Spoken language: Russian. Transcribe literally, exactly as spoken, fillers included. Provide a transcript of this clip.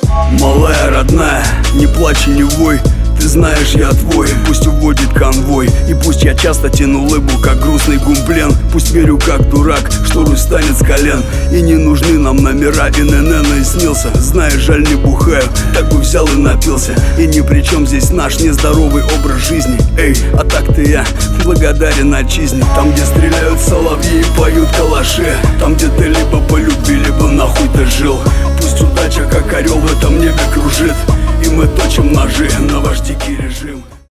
Малая родная, не плачь и не вой, ты знаешь, я твой. Пусть уводит конвой, и пусть я часто тяну лыбу, как грустный гумплен. Пусть верю, как дурак, что Русь станет с колен. И не нужны нам номера, и НН и снился. Знаешь, жаль, не бухаю, так бы взял и напился. И ни при чем здесь наш нездоровый образ жизни. Эй, а так-то я благодарен отчизне. Там, где стреляют соловьи и поют калаши, там, где ты либо полюбил, либо нахуй ты жил. Пусть удача, как орел, в этом небе кружит, и мы точим ножи на ваш дикий режим.